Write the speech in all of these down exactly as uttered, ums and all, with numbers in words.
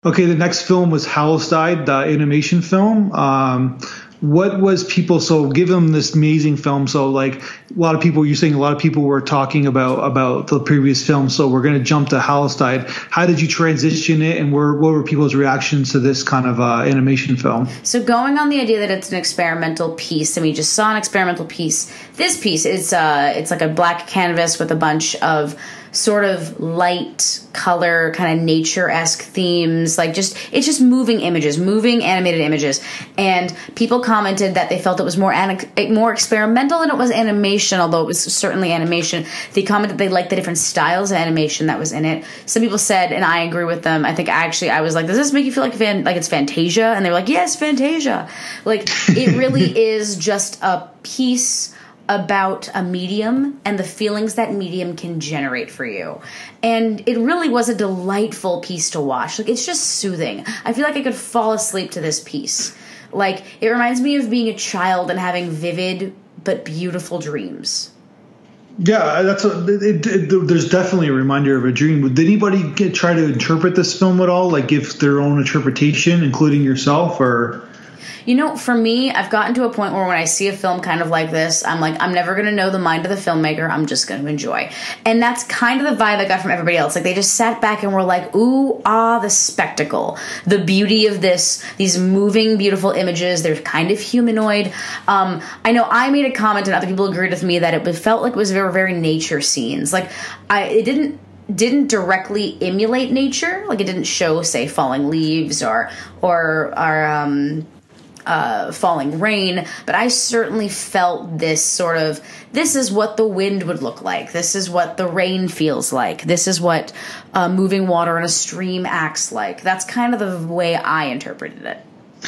Okay, the next film was Hallowstide, the animation film. Um, what was people, so give them this amazing film. So like a lot of people, you're saying a lot of people were talking about, about the previous film. So we're going to jump to Hallowstide. How did you transition it, and where, what were people's reactions to this kind of uh, animation film? So going on the idea that it's an experimental piece, and we just saw an experimental piece. This piece is uh, it's like a black canvas with a bunch of sort of light color, kind of nature-esque themes, like just it's just moving images, moving animated images. And people commented that they felt it was more an- more experimental than it was animation, although it was certainly animation. They commented they liked the different styles of animation that was in it. Some people said, and I agree with them, I think actually I was like, does this make you feel like Van- like it's Fantasia? And they were like, yes, Fantasia. Like, it really is just a piece about a medium and the feelings that medium can generate for you. And it really was a delightful piece to watch. Like, it's just soothing. I feel like I could fall asleep to this piece. Like, it reminds me of being a child and having vivid but beautiful dreams. Yeah, that's a, it, it, there's definitely a reminder of a dream. Did anybody get, try to interpret this film at all? Like, give their own interpretation, including yourself, or... You know, for me, I've gotten to a point where when I see a film kind of like this, I'm like, I'm never going to know the mind of the filmmaker. I'm just going to enjoy. And that's kind of the vibe I got from everybody else. Like, they just sat back and were like, ooh, ah, the spectacle, the beauty of this, these moving, beautiful images. They're kind of humanoid. Um, I know I made a comment and other people agreed with me that it felt like it was very, very nature scenes. Like, I, it didn't, didn't directly emulate nature. Like, it didn't show, say, falling leaves or, or, or, um, Uh, falling rain, but I certainly felt this sort of, this is what the wind would look like. This is what the rain feels like. This is what uh, moving water in a stream acts like. That's kind of the way I interpreted it.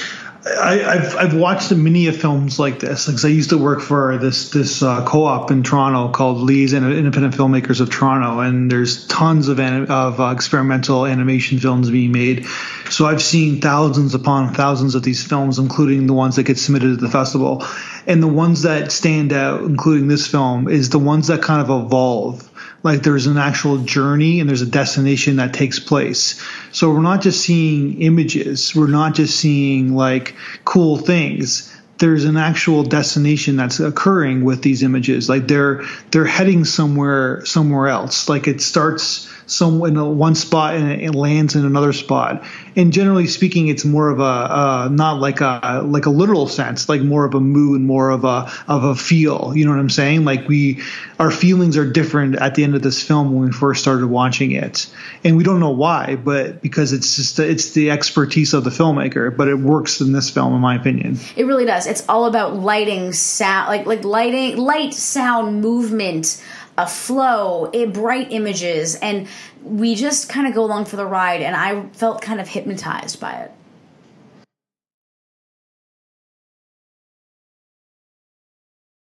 I, I've I've watched many of films like this. Because I used to work for this this uh, co-op in Toronto called Lee's Independent Filmmakers of Toronto, and there's tons of anim- of uh, experimental animation films being made. So I've seen thousands upon thousands of these films, including the ones that get submitted to the festival. And the ones that stand out, including this film, is the ones that kind of evolve. Like, there's an actual journey and there's a destination that takes place. So we're not just seeing images. We're not just seeing like cool things. There's an actual destination that's occurring with these images. Like, they're they're heading somewhere somewhere else. Like, it starts some in a, one spot and it lands in another spot. And generally speaking, it's more of a uh, not like a like a literal sense, like more of a mood, more of a of a feel. You know what I'm saying? Like, we our feelings are different at the end of this film when we first started watching it, and we don't know why, but because it's just it's the expertise of the filmmaker. But it works in this film, in my opinion. It really does. It's all about lighting, sound, like like lighting, light, sound, movement, a flow, it, bright images, and we just kind of go along for the ride, and I felt kind of hypnotized by it.